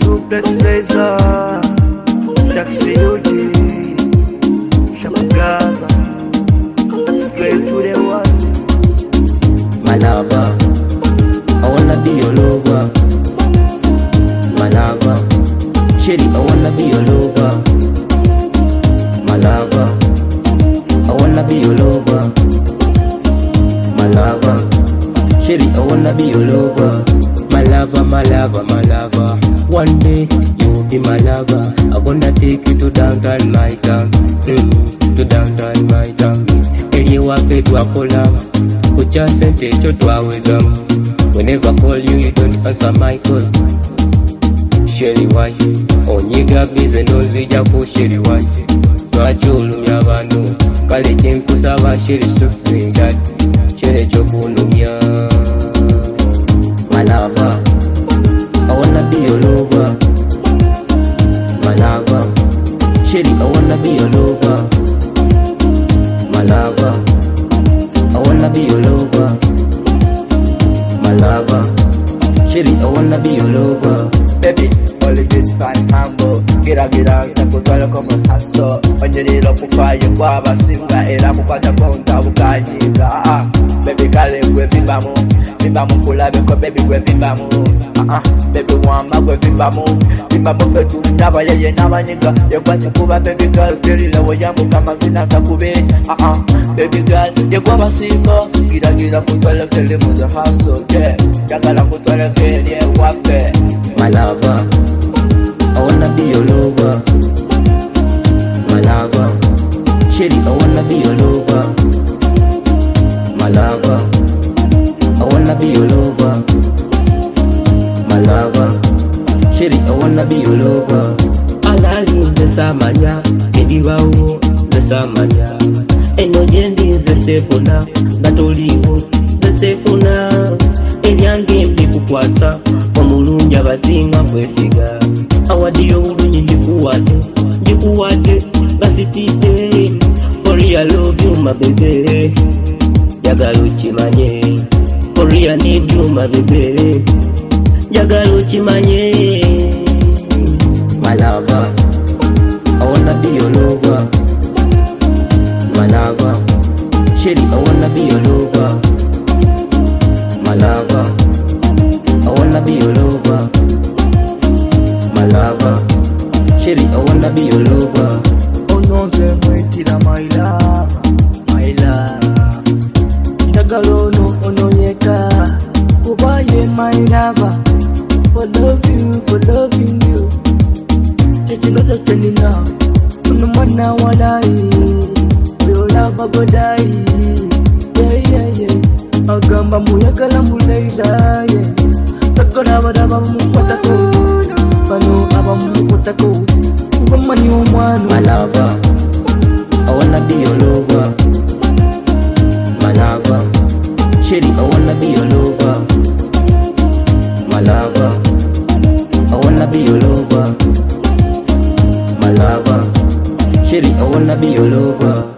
Duplex Laser, Shaq CUD, Gaza, straight to the one. My lover, I wanna be your lover. My lover, Sherry, I wanna be your lover. My lover, I wanna be your lover. My lover, Sherry, I wanna be your lover. My lover, my lover, my lover. One day you'll be my lover. I wanna take you to downtown my town, to downtown my town. Eri wafe twakola kucha sente cho twaweza. Whenever I call you, you don't answer my calls. Sherry why? Onyiga bize nozija ku Sherry why? Twachulumya abantu kale kyenkusaba Sherry stop doing that. Sherry chokunumya. My lover, I wanna be your lover. My lover, Sherry, I wanna be your lover. My lover, I wanna be your lover. My lover, Sherry, I wanna be your lover. Baby, all it is fine, humble. Gira, sakutwala como taso. Onjerilo kufayo kwa basinga. Era kukwata konta ukanyira. Baby, kale kwe vimbamu. Vimbamu kulabe kwa baby kwe vimbamu. Baby, wama kwe vimbamu. Vimbamu fetu naba yeye naba nyiga. Yekwati kuba baby girl. Gerila wayamu kama zina kakube. Baby girl, yekwa basinga. Gira kutwala kele muza haso. Yeah, jagala kutwala kele wafe. My lover, I wanna be your lover. My lover, Sherry, I wanna be your lover. My lover, I wanna be your lover. My lover, Sherry, I wanna be your lover. Alali nze samanya, edibawo nze samanya. Eno jendi nze sefuna, gatoliwo nze sefuna. Elyange mbi kukwasa, omulungi abasinga kwesiga. Awadiyo bulungi njikuwate, gasitide. Korea love you my baby, jagala ukimanye. Korea need you my baby, jagala ukimanye. My lover, I wanna be your lover. My lover, Sherry, I wanna be your lover. My lover, I wanna be your lover. My lover, Sherry, I wanna be your lover. Oh no, ze mwetira my love, my love. Ndagalo no ononyeka, kubaye my lover. For loving you. Chechilo chacheni now, unumana walai. Your love go die. Yeah. Agamba muyagala mulaiza, yeah. Takola badaba mumutako, bano abamutako. Ubamani umwanu. My lover, I wanna be your lover. My lover, Sherry, I wanna be your lover. My lover, I wanna be your lover. My lover, Sherry, I wanna be your lover.